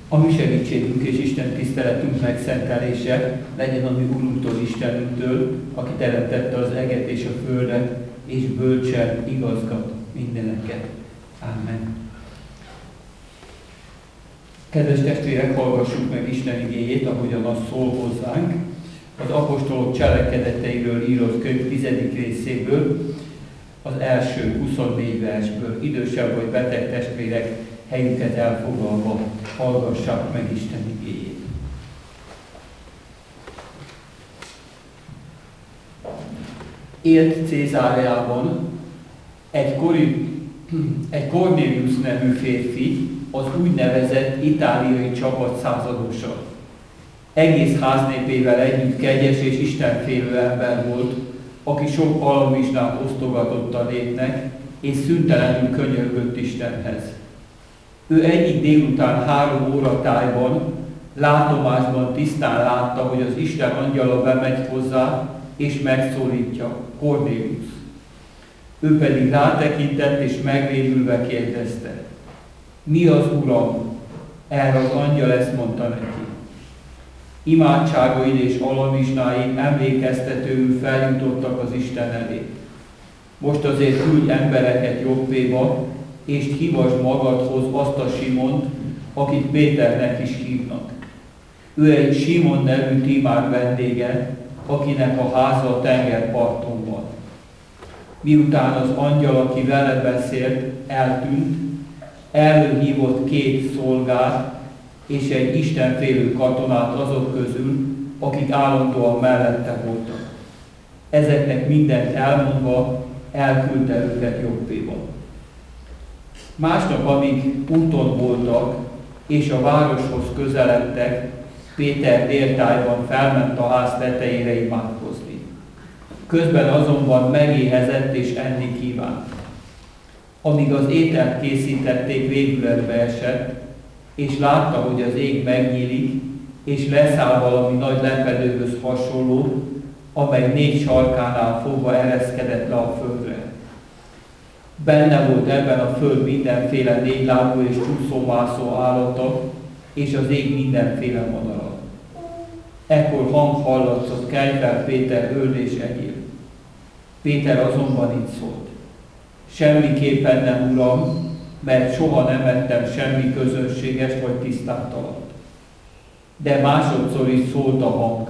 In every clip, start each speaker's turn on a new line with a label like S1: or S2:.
S1: A mi segítségünk és Isten tiszteletünk megszentelése legyen a mi Urunktól, Istenünktől, aki teremtette az eget és a földet, és bölcsen igazgat mindeneket. Amen. Kedves testvérek, hallgassuk meg Isten igéjét, ahogyan az szól hozzánk. Az apostolok cselekedeteiről írott könyv 10. részéből, az első 24 versből. Idősebb vagy beteg testvérek, helyüket elfoglalva hallgassák meg Isten igéjét. Élt Cézáreában egy Kornélius nevű férfi, az úgynevezett itáliai csapat századosa. Egész háznépével együtt kegyes és istenfélő ember volt, aki sok alamizsnát osztogatott a népnek, és szüntelenül könyörgött Istenhez. Ő egyik délután 3 óra tájban, látomásban tisztán látta, hogy az Isten angyala bemegy hozzá, és megszólítja: Kornélius. Ő pedig rátekintett, és megrémülve kérdezte: Mi az, Uram? Erre az angyal ezt mondta neki: Imádságaid és alamizsnáid emlékeztetőül feljutottak az Isten elé. Most azért küldj embereket Jobbéba, és hívasd magadhoz azt a Simont, akit Péternek is hívnak. Ő egy Simon nevű Timár vendége, akinek a háza a tengerparton van. Miután az angyal, aki vele beszélt, eltűnt, előhívott 2 szolgát és egy istenfélő katonát azok közül, akik állandóan mellette voltak. Ezeknek mindent elmondva elküldte őket Jobbéba. Másnap, amíg úton voltak, és a városhoz közeledtek, Péter déltájban felment a ház tetejére imádkozni. Közben azonban megéhezett és enni kívánt. Amíg az ételt készítették, végületbe esett, és látta, hogy az ég megnyílik, és leszáll valami nagy lepedőhöz hasonló, amely 4 sarkánál fogva ereszkedett le a földre. Benne volt ebben a föld mindenféle 4 lábú és csúszómászó állata, és az ég mindenféle madara. Ekkor hang hallatszott: kelj fel, Péter, öld és egyél. Péter azonban így szólt: Semmiképpen nem, Uram, mert soha nem ettem semmi közönséges vagy tisztátalant. De másodszor is szólt a hang: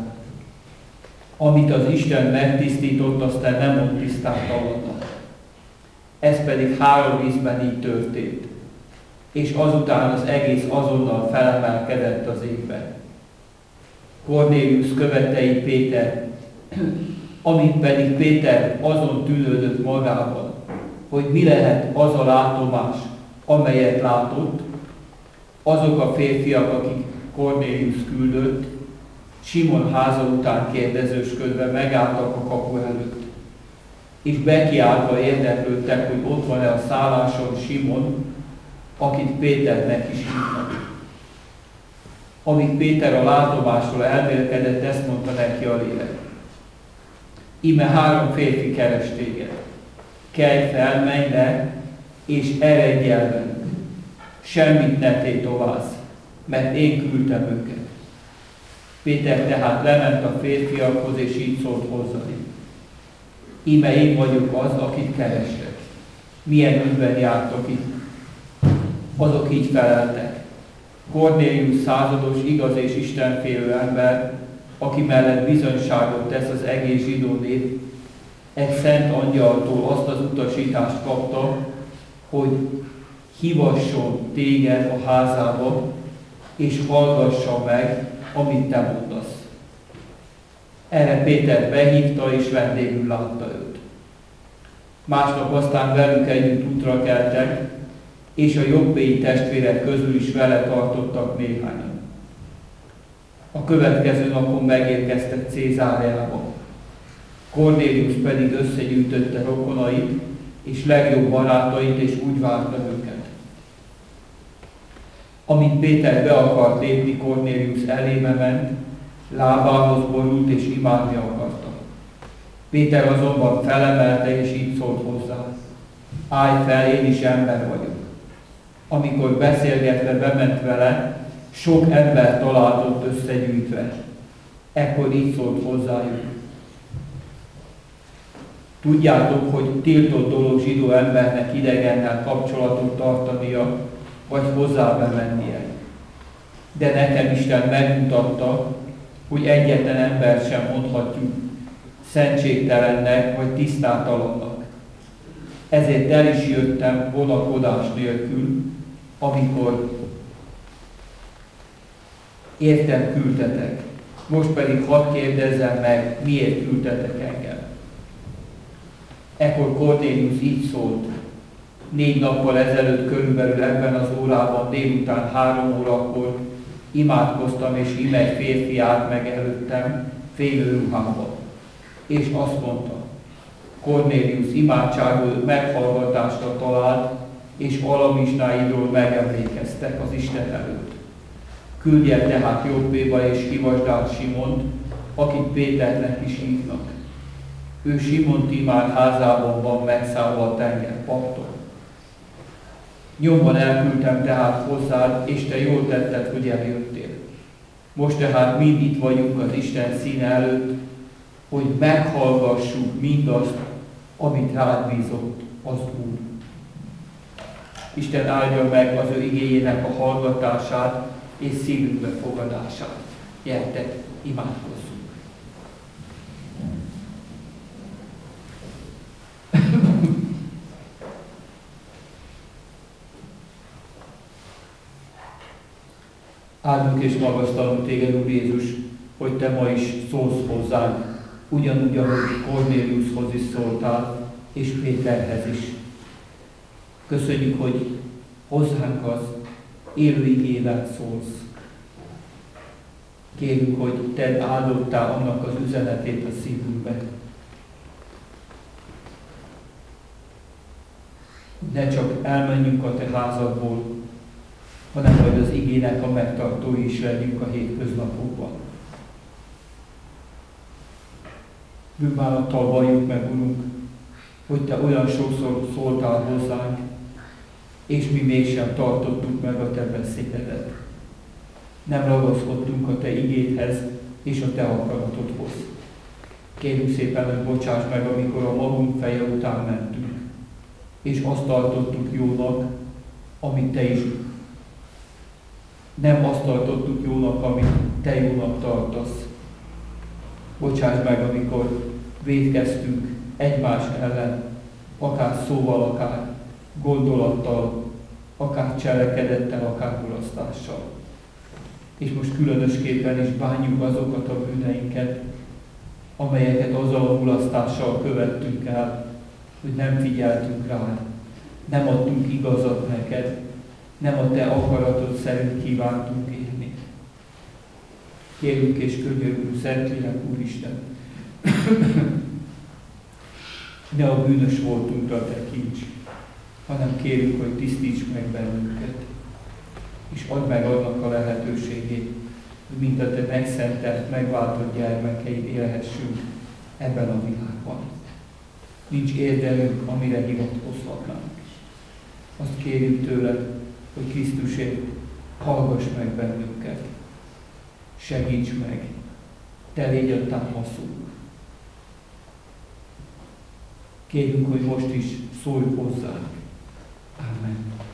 S1: Amit az Isten megtisztított, azt te nem mond tisztátalannak. Ez pedig 3 ízben így történt, és azután az egész azonnal felemelkedett az égbe. Kornélius követei Péter, amint pedig Péter azon tűnődött magában, hogy mi lehet az a látomás, amelyet látott, azok a férfiak, akik Kornélius küldött, Simon háza után kérdezősködve megálltak a kapu előtt, és bekiáltva érdeklődtek, hogy ott van-e a szálláson Simon, akit Péternek is hívnak. Amíg Péter a látomásról elmélkedett, ezt mondta neki a lélek: Íme 3 férfi keres téged. Kelj fel, menj le, és eredj el velük. Semmit ne tétovázz, mert én küldtem őket. Péter tehát lement a férfiakhoz, és így szólt hozzájuk: Íme én vagyok az, akit kerestek. Milyen ügyben jártok itt? Azok így feleltek: Kornélius százados, igaz és istenfélő ember, aki mellett bizonyságot tesz az egész zsidó nép, egy szent angyaltól azt az utasítást kapta, hogy hívasson téged a házába, és hallgassa meg, amit te mondasz. Erre Péter behívta, és vendégül látta őt. Másnap aztán velük együtt útra keltek, és a jobbéi testvérek közül is vele tartottak néhányan. A következő napon megérkeztek Cézáreába. Kornélius pedig összegyűjtötte rokonait és legjobb barátait, és úgy várta őket. Amint Péter be akart lépni, Kornélius elébe ment, lábához borult és imádni akarta. Péter azonban felemelte, és így szólt hozzá: Állj fel, én is ember vagyok. Amikor beszélgetve bement vele, sok ember találtott összegyűjtve. Ekkor így szólt hozzájuk. Tudjátok, hogy tiltott dolog zsidó embernek idegennel kapcsolatot tartania, vagy hozzá bemennie. De nekem Isten megmutatta, hogy egyetlen ember sem mondhatjuk szentségtelennek vagy tisztátalannak. Ezért el is jöttem vonakodás nélkül, amikor értem küldtetek. Most pedig hadd kérdezzem meg, miért küldtetek engem. Ekkor Kornélius így szólt. 4 nappal ezelőtt körülbelül ebben az órában délután 3 órakor imádkoztam, és íme egy férfi állt meg előttem félő ruhában. És azt mondta, Kornélius, imádságod meghallgatásra talált, és alamizsnáidról megemlékeztek az Isten előtt. Küldj el tehát Jobbéba, és hívasd át Simont, akit Péternek is hívnak. Ő Simon Timár házában van megszállva a tengerparton. Nyomban elküldtem tehát hozzád, és te jól tetted, hogy eljöttél. Most tehát mind itt vagyunk az Isten színe előtt, hogy meghallgassuk mindazt, amit rád bízott az Úr. Isten áldja meg az ő igéjének a hallgatását és szívünkbe fogadását. Gyertek, imádkozzunk! Áldunk és magasztalunk téged, Úr Jézus, hogy te ma is szólsz hozzánk, ugyanúgy, ahogy Kornéliushoz is szóltál, és Péterhez is. Köszönjük, hogy hozzánk az élő igével szólsz. Kérjük, hogy te áldottál annak az üzenetét a szívünkbe. Ne csak elmenjünk a te házadból, hanem majd az igének a megtartói is legyünk a hétköznapokban. Bűnbánattal valljuk meg, Urunk, hogy te olyan sokszor szóltál hozzánk, és mi mégsem tartottuk meg a te beszédedet. Nem ragaszkodtunk a te igédhez és a te akaratodhoz. Kérjük szépen, hogy bocsáss meg, amikor a magunk feje után mentünk, és azt tartottuk jónak, amit te is. Nem azt tartottuk jónak, amit te jónak tartasz. Bocsáss meg, amikor vétkeztünk egymás ellen, akár szóval, akár gondolattal, akár cselekedettel, akár mulasztással. És most különösképpen is bánjuk azokat a bűneinket, amelyeket azzal a mulasztással követtünk el, hogy nem figyeltünk rád, nem adtunk igazat neked, nem a te akaratod szerint kívántunk élni. Kérünk és könyörgünk, Szentlélek Úristen, ne a bűnös voltunkra tekints, hanem kérünk, hogy tisztíts meg bennünket, és add meg annak a lehetőségét, hogy mint a te megszentelt, megváltott gyermekeid élhessünk ebben a világban. Nincs érdemünk, amire hivatkozhatnánk. Azt kérjük tőled, hogy Krisztusért hallgass meg bennünket, segíts meg, te légy a támaszunk. Kérjünk, hogy most is szólj hozzánk. Amen.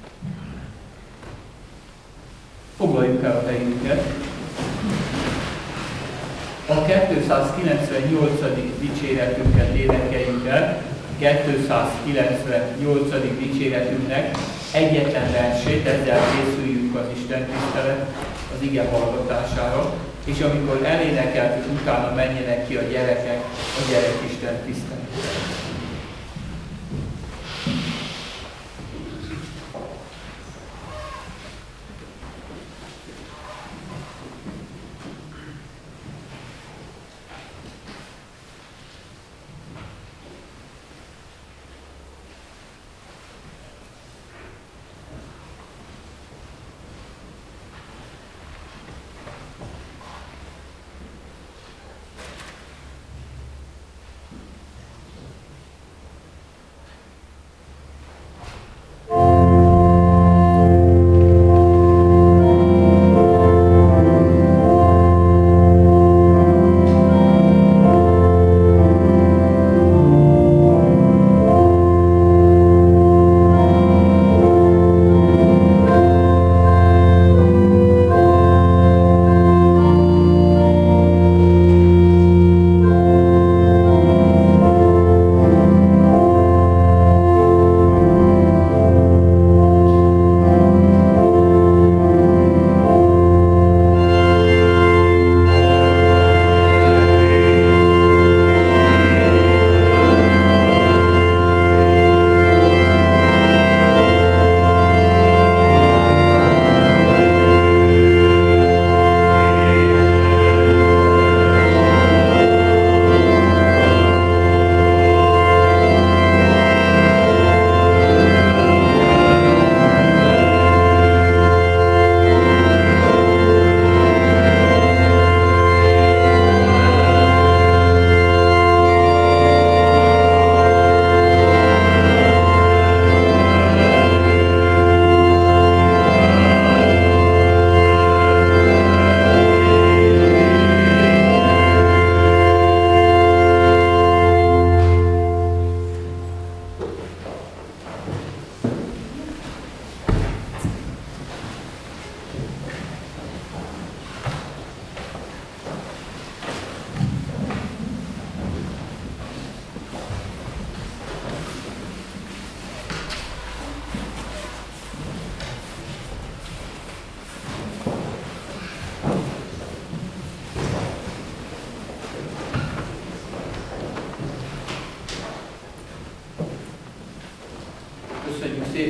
S1: Foglaljuk el a helyünket. A 298. dicséretünket énekeljük el. 298. dicséretünknek egyetlen versét, ezzel készüljünk az Isten tisztelet, az ige hallgatására, és amikor elénekeltük, utána menjenek ki a gyerekek a gyerekisten tiszteletre.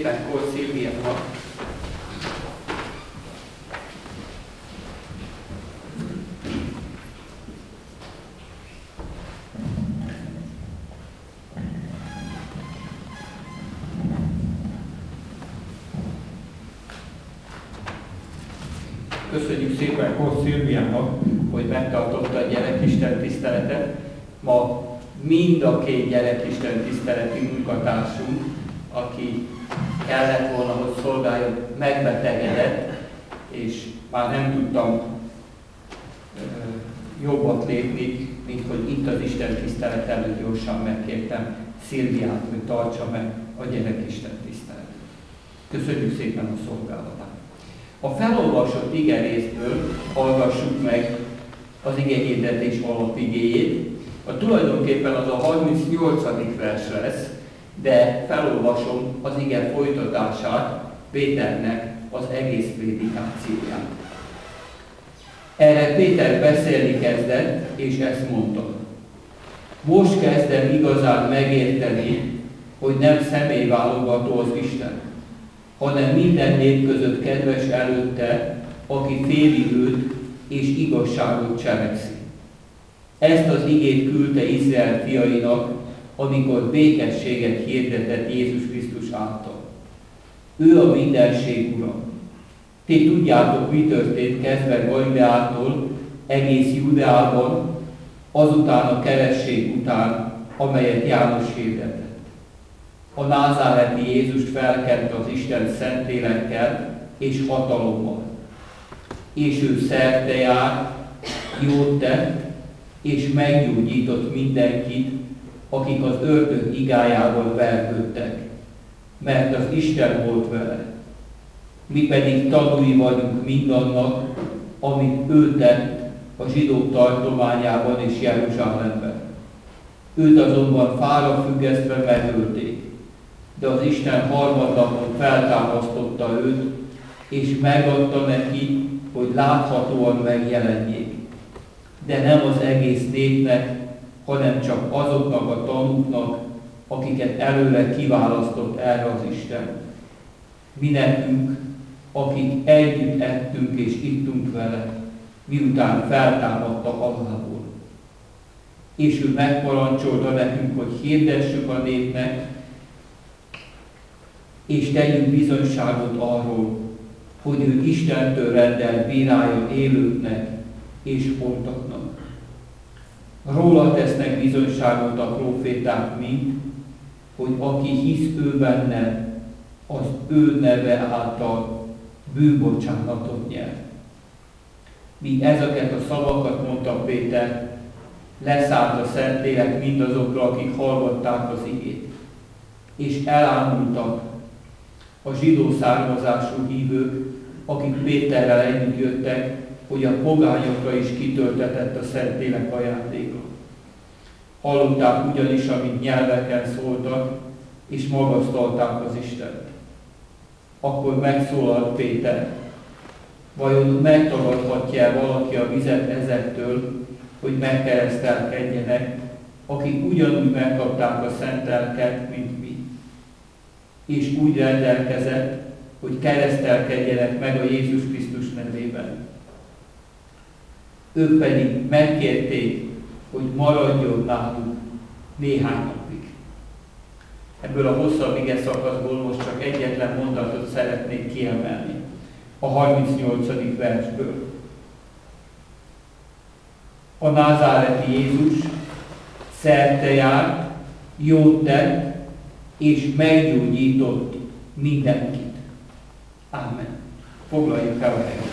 S1: szépen Kor Szilviának. Köszönjük szépen Kor Szilviának, hogy megtartotta a gyerekisten tiszteletet. Ma mind a két gyerekisten tiszteleti munkatársunk, aki kellett volna, hogy szolgáljon, megbetegedett, és már nem tudtam jobbat lépni, mint hogy itt az Isten tisztelet előtt gyorsan megkértem Szilviát, hogy tartsa meg a gyerekisten tiszteletet. Köszönjük szépen a szolgálatát. A felolvasott igerészből hallgassuk meg az igehirdetés alapigéjét. Tulajdonképpen az a 38. vers lesz, de felolvasom az ige folytatását, Péternek az egész prédikációját. Erre Péter beszélni kezdett, és ezt mondta: most kezdem igazán megérteni, hogy nem személyválogató az Isten, hanem minden nép között kedves előtte, aki féli őt és igazságot cselekszi. Ezt az igét küldte Izrael fiainak, amikor békességet hirdetett Jézus Krisztus által. Ő a mindenség ura. Ti tudjátok, mi történt kezdve Galileától egész Judeában, azután a keresztség után, amelyet János hirdetett. A názáreti Jézust felkente az Isten Szentlélekkel és hatalommal. És ő szerte járt, jót tett, és meggyógyított mindenkit, akik az ördög igájával vergődtek, mert az Isten volt vele. Mi pedig tanúi vagyunk mindannak, amit ő tett a zsidók tartományában és Jeruzsálemben. Őt azonban fára függesztve megölték, de az Isten harmadnapon feltámasztotta őt, és megadta neki, hogy láthatóan megjelenjék. De nem az egész népnek, hanem csak azoknak a tanúknak, akiket előre kiválasztott erre az Isten. Mi nekünk, akik együtt ettünk és ittunk vele, miután feltámadta halából. És ő megparancsolta nekünk, hogy hirdessük a népnek, és tegyünk bizonyságot arról, hogy ő Istentől rendelt bírálja élőknek és holtaknak. Róla tesznek bizonyságot a próféták mind, hogy aki hisz ő benne, az ő neve által bűnbocsánatot nyer. Míg ezeket a szavakat mondta Péter, leszállt a Szentlélek mindazokra, akik hallgatták az igét, és elámultak a zsidó származású hívők, akik Péterrel együtt jöttek, hogy a pogányokra is kitöltetett a Szentlélek ajándéka. Hallották ugyanis, amit nyelveken szóltak, és magasztalták az Istent. Akkor megszólalt Péter: vajon megtagadhatja valaki a vizet ezektől, hogy megkeresztelkedjenek, akik ugyanúgy megkapták a szent lelket, mint mi? És úgy rendelkezett, hogy keresztelkedjenek meg a Jézus Krisztus nevében. Ők pedig megkérték, hogy maradjon náluk néhány napig. Ebből a hosszabb ige szakaszból most csak egyetlen mondatot szeretnék kiemelni. A 38. versből. A názáreti Jézus szerte járt, jót tett, és meggyógyított mindenkit. Ámen. Foglaljuk el a helyet.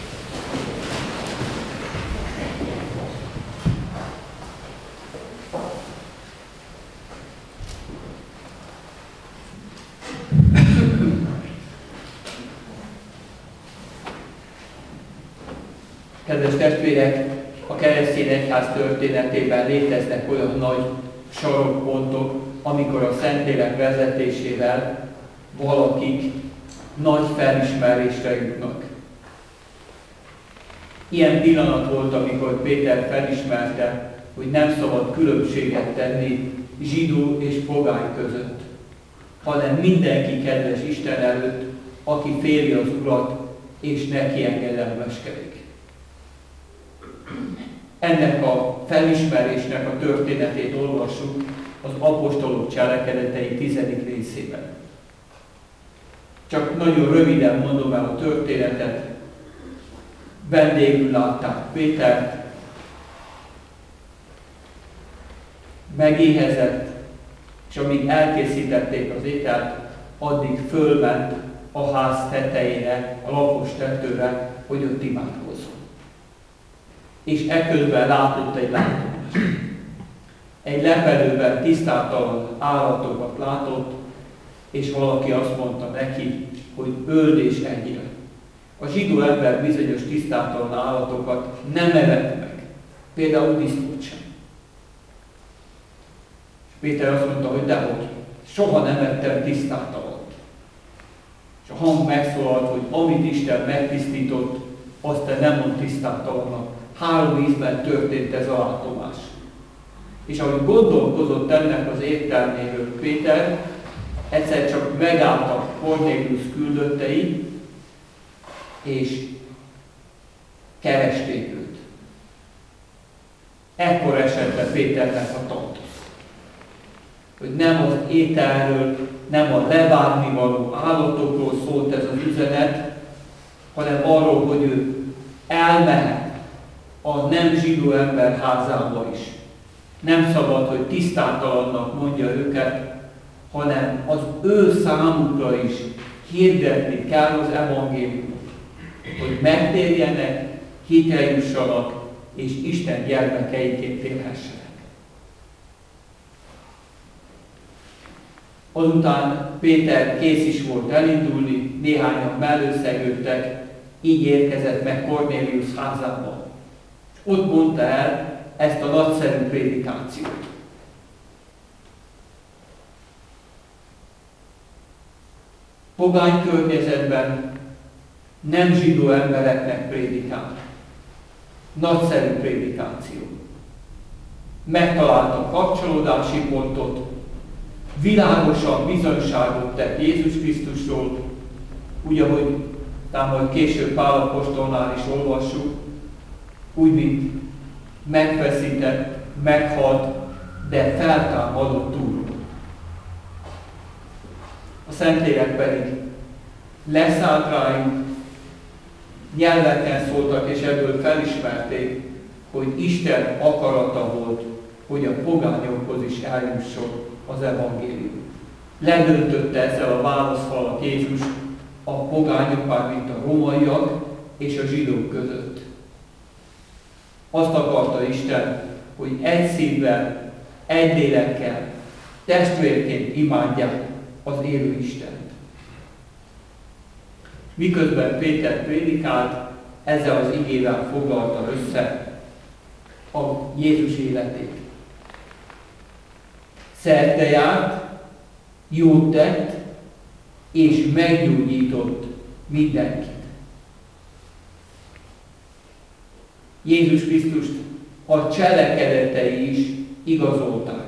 S1: Kedves testvérek, a keresztény egyház történetében léteznek olyan nagy sarokpontok, amikor a Szentlélek vezetésével valakik nagy felismerésre jutnak. Ilyen pillanat volt, amikor Péter felismerte, hogy nem szabad különbséget tenni zsidó és pogány között. hanem mindenki kedves Isten előtt, aki féli az Urat, és neki engedelmeskedik. Ennek a felismerésnek a történetét olvassuk az apostolok cselekedetei 10. részében. Csak nagyon röviden mondom el a történetet. Vendégül látták Pétert, megéhezett, és amíg elkészítették az ételt, addig fölment a ház tetejére, a lapos tetőre, hogy ott imádkozzon. És eközben látott egy látomást. Egy lepedőben tisztátalan állatokat látott, és valaki azt mondta neki, hogy öld és egyél. A zsidó ember bizonyos tisztátalan állatokat nem evett meg, például disznót sem. És Péter azt mondta, hogy dehogy, soha nem ettem tisztátalant. És a hang megszólalt, hogy amit Isten megtisztított, azt te nem mond tisztátalannak. 3 ízben történt ez a látomás. És ahogy gondolkozott ennek az értelméről Péter, egyszer csak megálltak Kornélius küldöttei, és keresték őt. Ekkor esett be Péternek a tantusz, hogy nem az ételről, nem a levágnivaló állatokról szólt ez az üzenet, hanem arról, hogy ő elmehet a nem zsidó ember házába is. Nem szabad, hogy tisztátalannak mondja őket, hanem az ő számukra is hirdetni kell az evangéliumot, hogy megtérjenek, hitre jussanak, és Isten gyermekeiként élhessenek. Azután Péter kész is volt elindulni, néhányan mellőszegődtek, így érkezett meg Kornélius házába. Ott mondta el ezt a nagyszerű prédikációt. Pogány környezetben nem zsidó embereknek prédikál. Nagyszerű prédikáció. Megtalálta kapcsolódási pontot, világosan bizonyságot tett Jézus Krisztusról, úgy, ahogy majd később Pál apostolnál is olvassuk, úgy, mint megfeszített, meghalt, de feltámadott Úr. A Szentlélek pedig leszállt rájuk, nyelveken szóltak, és ebből felismerték, hogy Isten akarata volt, hogy a pogányokhoz is eljusson az evangélium. Ledöntötte ezzel a válaszfalat Jézus a pogányok, mármint a rómaiak és a zsidók között. Azt akarta Isten, hogy egy szívvel, egy lélekkel, testvérként imádják az élő Istent. Miközben Péter prédikált, ezzel az igével foglalta össze a Jézus életét. Szerte járt, jót tett, és meggyógyított mindenkit. Jézus Krisztust a cselekedetei is igazolták.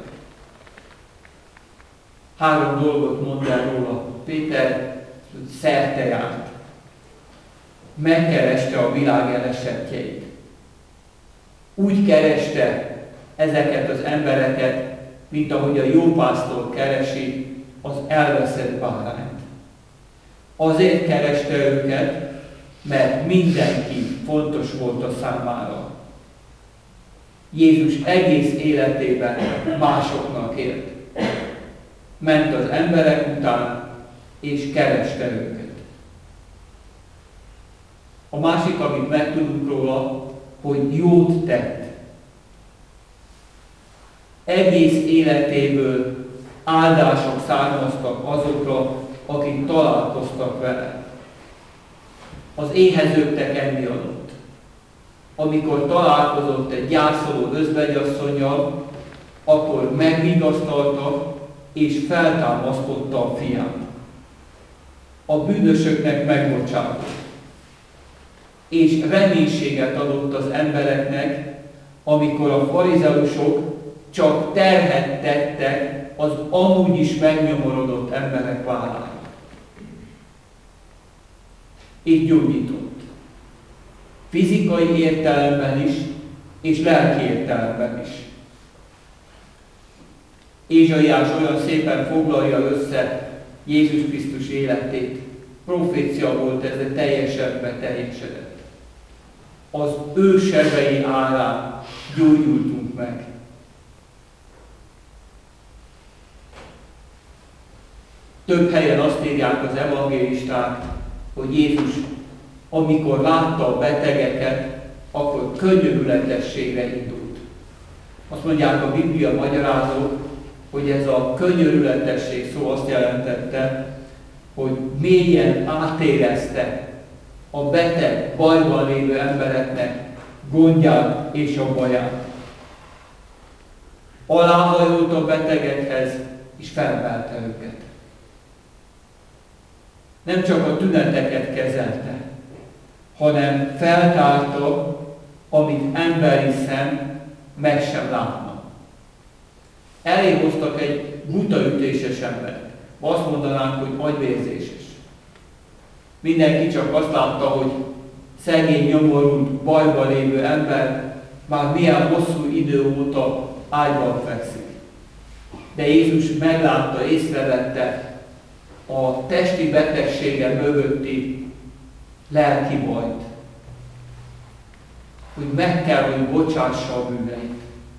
S1: 3 dolgot mond el róla Péter, hogy szerte járt. Megkereste a világ elesettjeit. Úgy kereste ezeket az embereket, mint ahogy a jó pásztor keresi az elveszett bárányt. Azért kereste őket, mert mindenki fontos volt a számára. Jézus egész életében másoknak élt. Ment az emberek után, és kereste őket. A másik, amit megtudunk róla, hogy jót tett. Egész életéből áldások származtak azokra, akik találkoztak vele. Az éhezőknek enni adott. Amikor találkozott egy gyászoló özvegyasszonnyal, akkor megvigasztalta és feltámasztotta a fiát. A bűnösöknek megbocsátott. És reménységet adott az embereknek, amikor a farizeusok csak terhet tettek az amúgy is megnyomorodott emberek vállára. Így gyógyított. Fizikai értelemben is, és lelki értelemben is. Ézsaiás olyan szépen foglalja össze Jézus Krisztus életét. Profécia volt ez, de teljesen beteljesedett. Az ő sebei árán gyógyultunk meg. Több helyen azt írják az evangélisták, hogy Jézus, amikor látta a betegeket, akkor könyörületességre indult. Azt mondják a Biblia magyarázók, hogy ez a könyörületesség szó azt jelentette, hogy mélyen átérezte a beteg, bajban lévő embereknek gondját és a baját. Aláhajolt a betegekhez, és felemelte őket. Nem csak a tüneteket kezelte, hanem feltárta, amit emberi szem meg sem látna. Elé hoztak egy butaütéses embert. Azt mondanánk, hogy agyvérzéses. Mindenki csak azt látta, hogy szegény, nyomorult, bajban lévő ember már milyen hosszú idő óta ágyban fekszik. De Jézus meglátta, észrevette a testi betegsége mögötti lelki bajt. Hogy meg kell, hogy bocsássa a bűneit.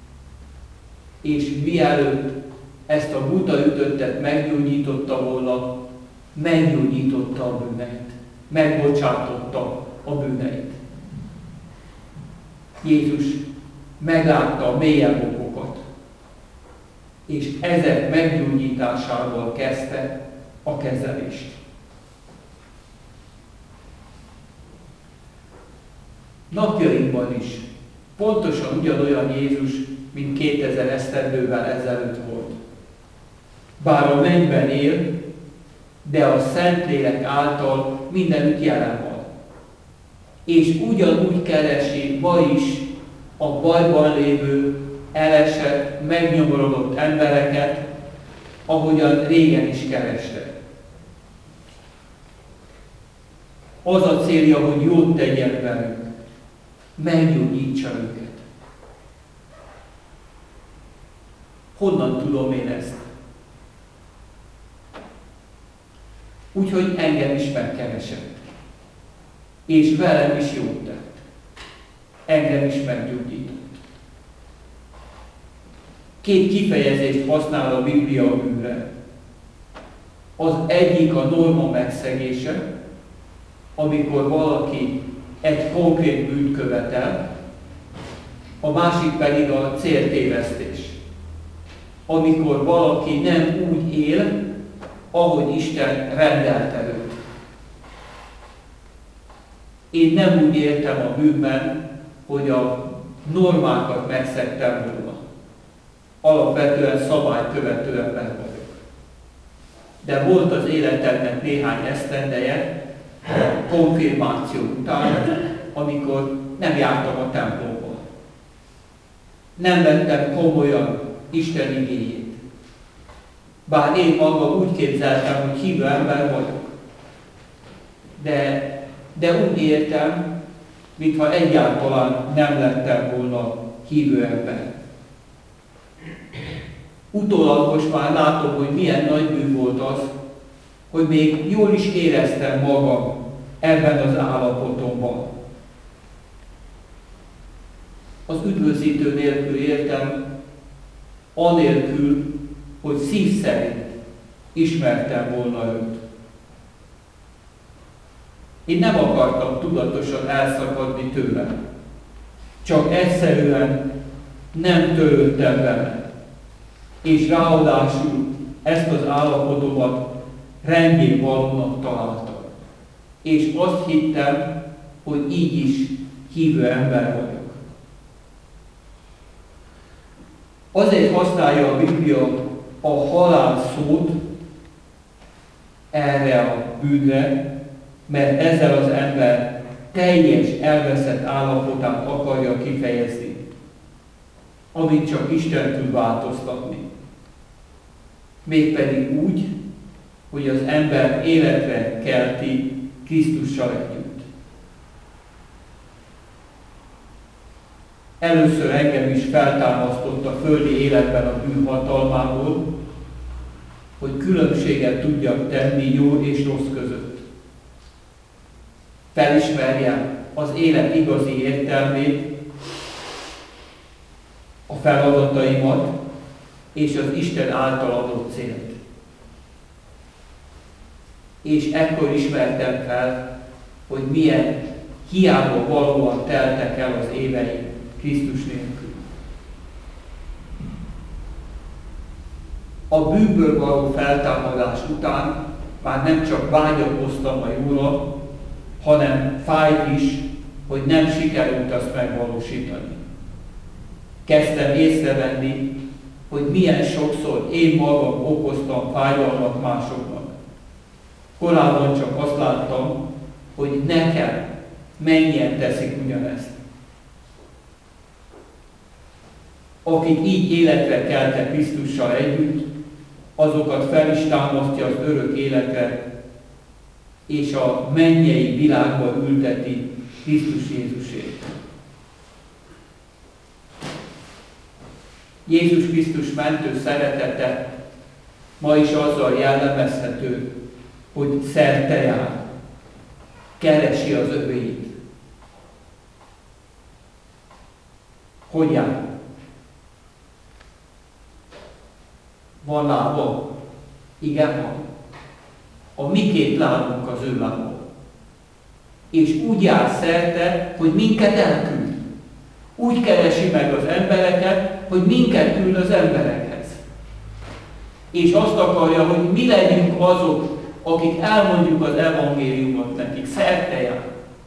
S1: És mielőtt ezt a buta ütöttet meggyógyította volna, meggyógyította a bűneit. Megbocsátotta a bűneit. Jézus meglátta a mélyebb okokat, és ezek meggyógyításával kezdte a kezelést. Napjainkban is pontosan ugyanolyan Jézus, mint 2000 esztendővel ezelőtt volt. Bár a mennyben él, de a Szentlélek által mindenütt jelen van. És ugyanúgy keresi ma is a bajban lévő, elesett, megnyomorodott embereket, ahogyan régen is kereste. Az a célja, hogy jót tegyen velünk, meggyógyítsa őket. Honnan tudom én ezt? Úgyhogy engem is megkeresett. És velem is jót tett. Engem is meggyógyított. Két kifejezést használ a Biblia a bűnre. Az egyik a norma megszegése, amikor valaki egy konkrét bűnt követel, a másik pedig a céltévesztés. Amikor valaki nem úgy él, ahogy Isten rendelte őt. Én nem úgy éltem a bűnben, hogy a normákat megszegtem volna. Alapvetően szabálykövető ember vagyok. De volt az életemnek néhány esztendeje, a konfirmáció után, amikor nem jártam a templomban. Nem vettem komolyan Isten igéjét. Bár én magam úgy képzeltem, hogy hívő ember vagyok. De úgy értem, mintha egyáltalán nem lettem volna hívő ember. Utólag most már látom, hogy milyen nagy bűn volt az, hogy még jól is éreztem magam ebben az állapotomban. Az üdvözítő nélkül éltem, anélkül, hogy szív szerint ismertem volna őt. Én nem akartam tudatosan elszakadni tőle. Csak egyszerűen nem törődtem vele. És ráadásul ezt az állapotomat rendjén valónak találtam. És azt hittem, hogy így is hívő ember vagyok. Azért használja a Biblia a halál szót erre a bűnre, mert ezzel az ember teljes elveszett állapotát akarja kifejezni, amit csak Isten tud változtatni. mégpedig úgy, hogy az ember életre kelti Krisztussal együtt. Először engem is feltámasztott a földi életben a bűn hatalmából, hogy különbséget tudjak tenni jó és rossz között. Felismerjem az élet igazi értelmét, a feladataimat és az Isten által adott célt. És ekkor ismertem fel, hogy milyen hiába valóan teltek el az éveim Krisztus nélkül. A bűnből való feltámadás után már nem csak vágyakoztam a jóra, hanem fájt is, hogy nem sikerült azt megvalósítani. Kezdtem észrevenni, hogy milyen sokszor én magam okoztam fájdalmat másoknak. Korábban csak azt láttam, hogy nekem mennyien teszik ugyanezt. Akik így életre keltek Krisztussal együtt, azokat fel is támasztja az örök életre, és a mennyei világba ülteti Krisztus Jézusét. Jézus Krisztus mentő szeretete ma is azzal jellemezhető, hogy szerte jár, keresi az övéit. Hogy jár? Van lába? Igen, van. A mi két lábunk az ő lába. És úgy jár szerte, hogy minket elküld. Úgy keresi meg az embereket, hogy minket küld az emberekhez. És azt akarja, hogy mi legyünk azok, akik elmondjuk az evangéliumot nekik. Szerte jár.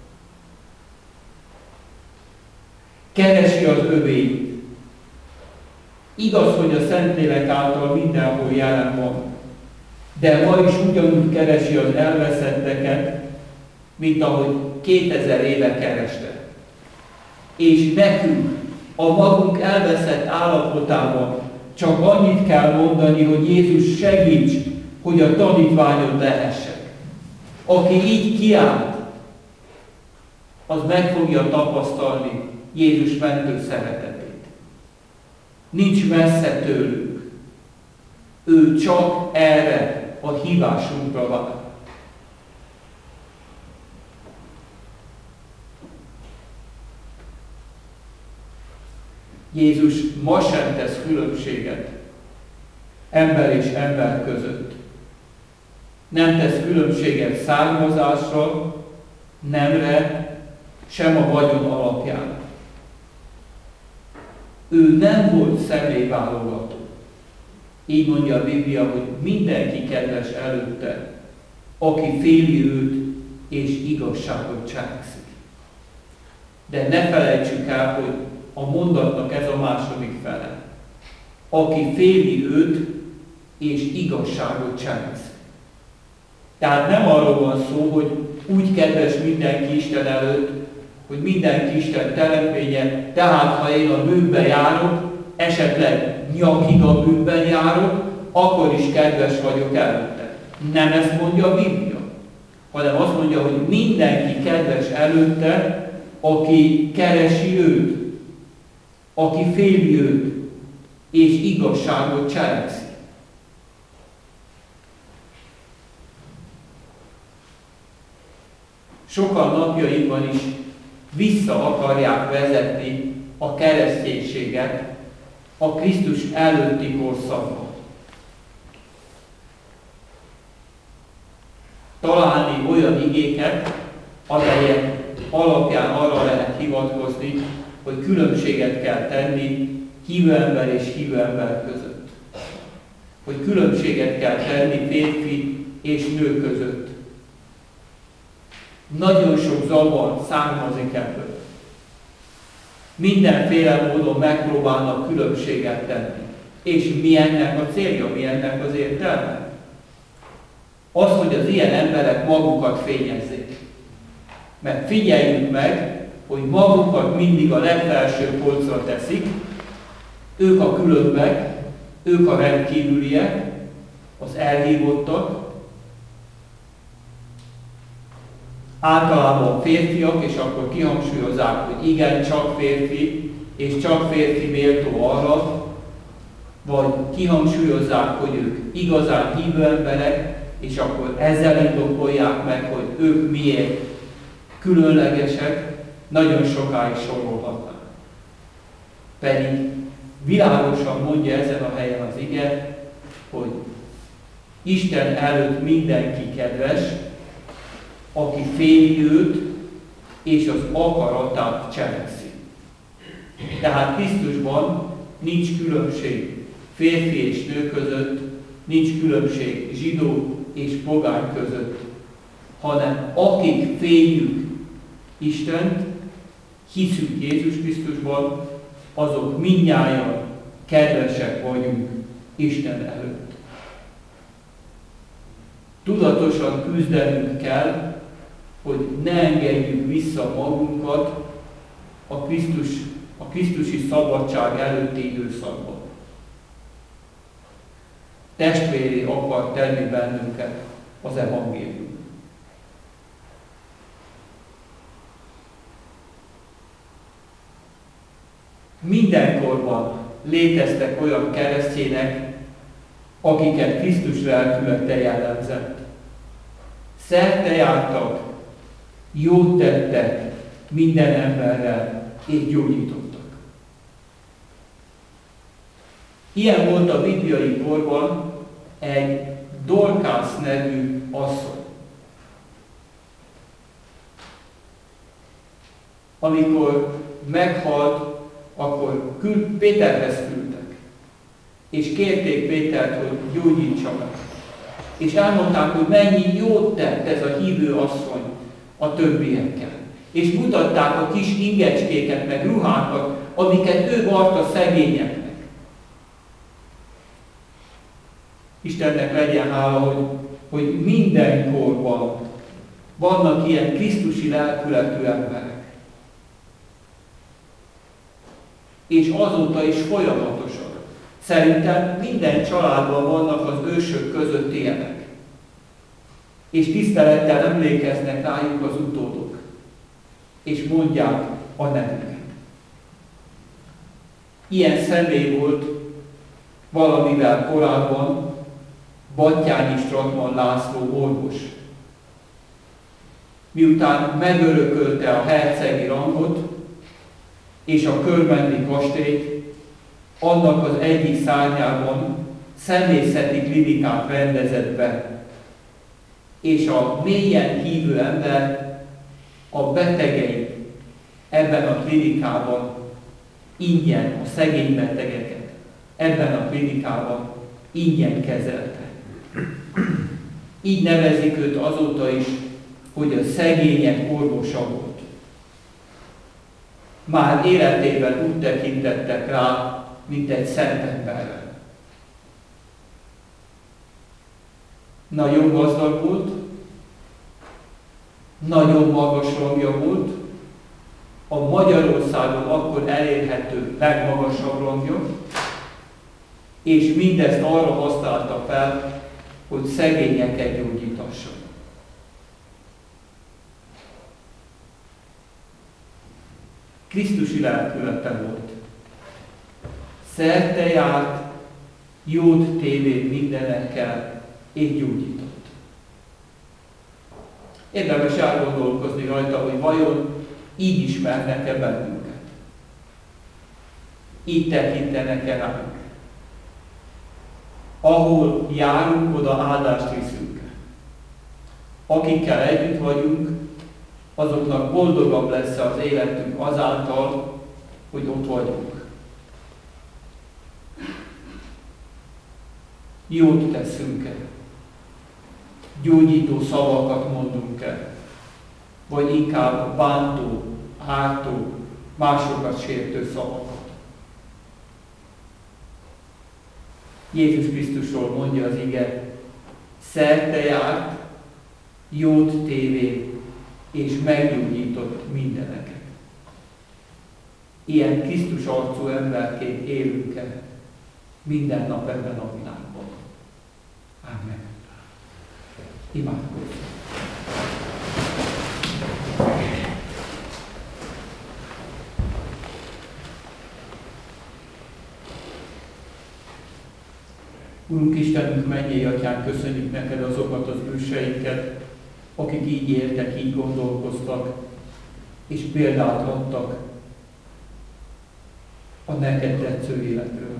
S1: Keresi az övéit. Igaz, hogy a Szentlélek által mindenhol jelen van, de ma is ugyanúgy keresi az elveszetteket, mint ahogy 2000 éve kereste. És nekünk a magunk elveszett állapotában csak annyit kell mondani, hogy Jézus segíts, hogy a tanítványod lehessek. Aki így kiált, az meg fogja tapasztalni Jézus mentő szeretetét. Nincs messze tőlünk. Ő csak erre a hívásunkra vár. Jézus ma sem tesz különbséget ember és ember között. Nem tesz különbséget származásra, nemre, sem a vagyon alapján. Ő nem volt személyválogató. Így mondja a Biblia, hogy mindenki kedves előtte, aki féli őt és igazságot cselekszik. De ne felejtsük el, hogy a mondatnak ez a második fele. Aki féli őt és igazságot cselekszik. Tehát nem arról van szó, hogy úgy kedves mindenki Isten előtt, hogy mindenki Isten teremtménye, tehát ha én a bűnbe járok, esetleg nyakig a bűnben járok, akkor is kedves vagyok előtte. Nem ezt mondja a Biblia, hanem azt mondja, hogy mindenki kedves előtte, aki keresi őt, aki féli őt, és igazságot cselekszik. Sokan napjainkban is vissza akarják vezetni a kereszténységet a Krisztus előtti korszakba. Találni olyan igéket, amelyek alapján arra lehet hivatkozni, hogy különbséget kell tenni hívő ember és hívő ember között. Hogy különbséget kell tenni férfi és nő között. Nagyon sok zavar származik ebből. Mindenféle módon megpróbálnak különbséget tenni. És mi ennek a célja, mi ennek az értelme? Az, hogy az ilyen emberek magukat fényezzék. Mert figyeljünk meg, hogy magukat mindig a legfelső polcra teszik, ők a különbek, ők a rendkívüliek, az elhívottak, általában férfiak, és akkor kihangsúlyozzák, hogy igen, csak férfi, és csak férfi méltó arra, vagy kihangsúlyozzák, hogy ők igazán hívő emberek, és akkor ezzel indokolják meg, hogy ők miért különlegesek, nagyon sokáig sorolhatnak. Pedig világosan mondja ezen a helyen az ige, hogy Isten előtt mindenki kedves, aki féli őt, és az akaratát cselekszi. Tehát Krisztusban nincs különbség férfi és nő között, nincs különbség zsidó és pogány között, hanem akik féljük Istent, hiszünk Jézus Krisztusban, azok mindnyájan kedvesek vagyunk Isten előtt. Tudatosan küzdenünk kell, hogy ne engedjük vissza magunkat a krisztusi szabadság előtti időszakban. Testvéré akar tenni bennünket az evangélium. Mindenkorban léteztek olyan keresztények, akiket Krisztus lelkülete jellemzett. Szerte jártak, jót tettek minden emberrel, és gyógyítottak. Ilyen volt a bibliai korban egy Dorkász nevű asszony. Amikor meghalt, akkor Péterhez küldtek, és kérték Pétert, hogy gyógyítsa meg. És elmondták, hogy mennyi jót tett ez a hívő asszony a többiekkel. És mutatták a kis ingecskéket, meg ruhákat, amiket ő vart a szegényeknek. Istennek legyen hála, hogy mindenkorban vannak ilyen krisztusi lelkületű emberek. És azóta is folyamatosan. Szerintem minden családban vannak az ősök között ilyenek. És tisztelettel emlékeznek rájuk az utódok. És mondják a nevüket. Ilyen személy volt valamivel korábban Battyányi Stratman László orvos. Miután megörökölte a hercegi rangot és a körmendi kastélyt, annak az egyik szárnyában személyzeti klinikát rendezett be, és a mélyen hívő ember a betegeit ebben a klinikában ingyen, a szegény betegeket ebben a klinikában ingyen kezelte. Így nevezik őt azóta is, hogy a szegények orvosa volt. Már életében úgy tekintettek rá, mint egy szent emberre. Nagyon gazdag volt, nagyon magas rangja volt, a Magyarországon akkor elérhető legmagasabb rangja, és mindezt arra használta fel, hogy szegényeket gyógyítasson. Krisztusi lelkülete volt. Szerte járt, jót tévét mindenekkel, és gyógyított. Érdemes elgondolkozni rajta, hogy vajon így ismernek-e bennünket. Így tekintenek-e ránk. Ahol járunk, oda áldást viszünk. Akikkel együtt vagyunk, azoknak boldogabb lesz az életünk azáltal, hogy ott vagyunk. Jót teszünk-e? Gyógyító szavakat mondunk-e? Vagy inkább bántó, ártó, másokat sértő szavakat? Jézus Krisztusról mondja az ige, szerte járt, jót tévét, és meggyógyított mindeneket. Ilyen Krisztus arcú emberként élünk el minden nap ebben a világban. Amen. Imádkozzunk! Urunk Istenünk, mennyei Atyánk, köszönjük neked azokat az őseinket, akik így éltek, így gondolkoztak, és példát adtak a neked tetsző életről.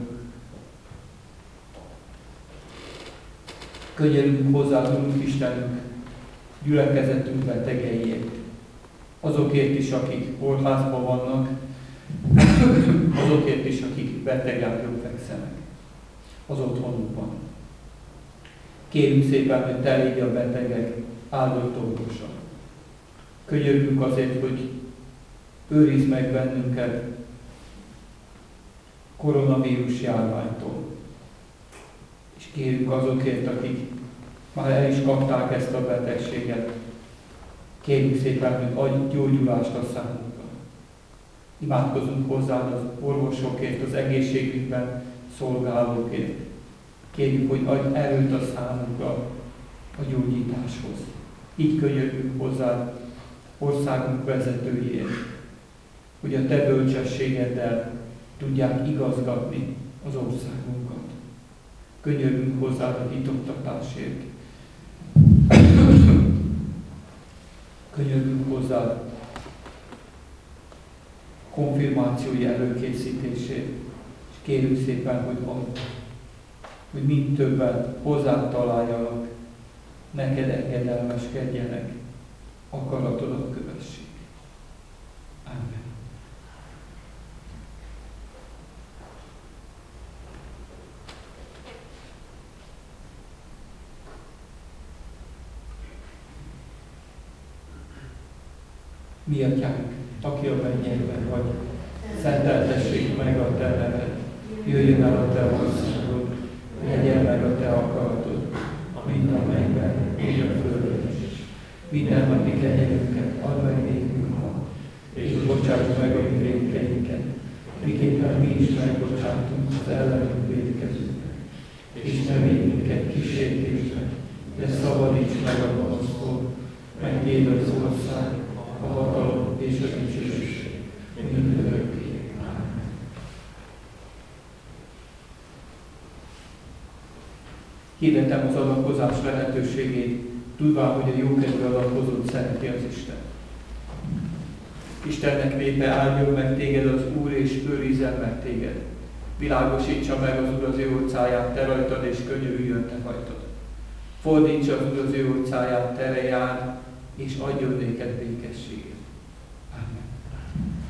S1: Könyörülünk hozzá, Urunk Istenünk, gyülekezetünk betegeiért, azokért is, akik kórházban vannak, azokért is, akik betegágyon fekszenek az otthonukban. Kérünk szépen, hogy te légy a betegek áldott orvosa. Könyörgünk azért, hogy őrizd meg bennünket koronavírus járványtól. És kérjük azokért, akik már el is kapták ezt a betegséget. Kérjük szépen, hogy adj gyógyulást a számukra. Imádkozunk hozzád az orvosokért, az egészségügyben szolgálókért. Kérjük, hogy adj erőt a számukra a gyógyításhoz. Így könyörgünk hozzád országunk vezetőjéért, hogy a te bölcsességeddel tudják igazgatni az országunkat. Könyörgünk hozzád a hitoktatásért. Könyörgünk hozzád konfirmációi előkészítését, és kérjük szépen, hogy mind többen hozzád találjanak, neked engedelmeskedjenek, akaratodat kövessék. Amen. Mi Atyánk, aki a mennyekben vagy, szenteltessék meg a te neved, jöjjön el a te országod, legyen meg a te akaratod, mint a mennyben, úgy a földön is. Mindennapi kenyerünket add meg nékünk ma, és bocsáss meg a mi vétkeinket, miképpen mi is megbocsátunk az ellenünk vétkezőknek. És ne védj minket kísértésbe, de szabadíts meg a gonosztól, mert tiéd az ország, a hatalom és a dicsőség, mindörökké. Amen. Hirdetem az adakozás lehetőségét, tudván, hogy a jókedvű adakozót szereti az Isten. Istennek népe, áldjon meg téged az Úr, és őrizzen meg téged. Világosítsa meg az Úr az ő orcáját te rajtad, és könyörüljön te rajtad. Fordítsa az Úr az ő orcáját te reján, és adjon néked békességet.